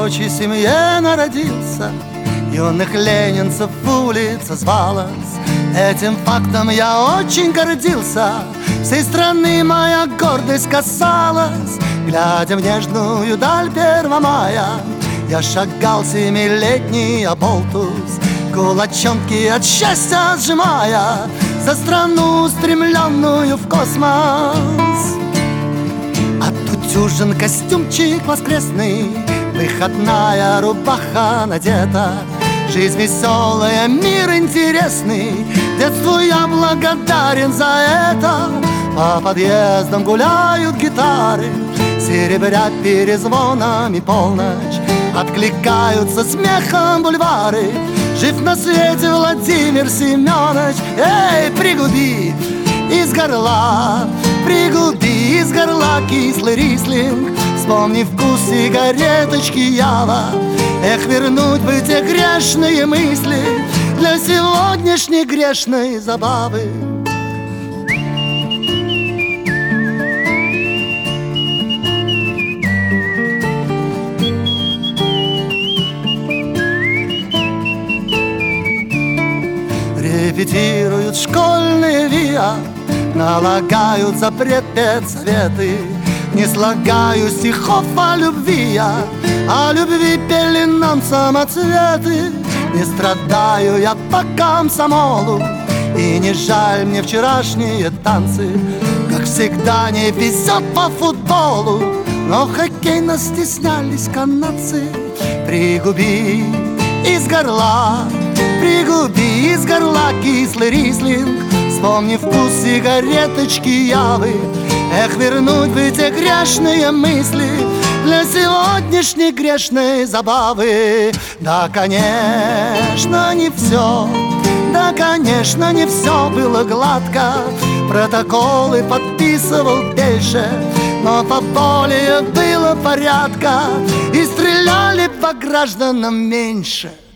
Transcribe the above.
рабочей семье народился, юных ленинцев улица звалась. Этим фактом я очень гордился, всей страны моя гордость касалась. Глядя в нежную даль 1 мая, я шагал 7-летний оболтус, кулачонки от счастья сжимая за страну, устремленную в космос. Отутюжен костюмчик воскресный, выходная рубаха надета. Жизнь веселая, мир интересный, детству я благодарен за это. По подъездам гуляют гитары, серебрят перезвонами полночь. Откликаются смехом бульвары, жив на свете Владимир Семенович. Эй, пригуби из горла, пригуби из горла кислый рислинг. Вспомни вкус сигареточки Ява. Эх, вернуть бы те грешные мысли для сегодняшней грешной забавы. Репетируют школьные ВИА, налагают запрет педсоветы. Не слагаю стихов о любви я, о любви пели нам самоцветы. Не страдаю я по комсомолу, и не жаль мне вчерашние танцы. Как всегда не везет по футболу, но хоккейно стеснялись канадцы. Пригуби из горла, пригуби из горла кислый рислинг. Вспомни вкус сигареточки Явы. Эх, вернуть бы те грешные мысли для сегодняшней грешной забавы. Да, конечно, не все, да, конечно, не все было гладко. Протоколы подписывал Бельше, но поболее было порядка, и стреляли по гражданам меньше.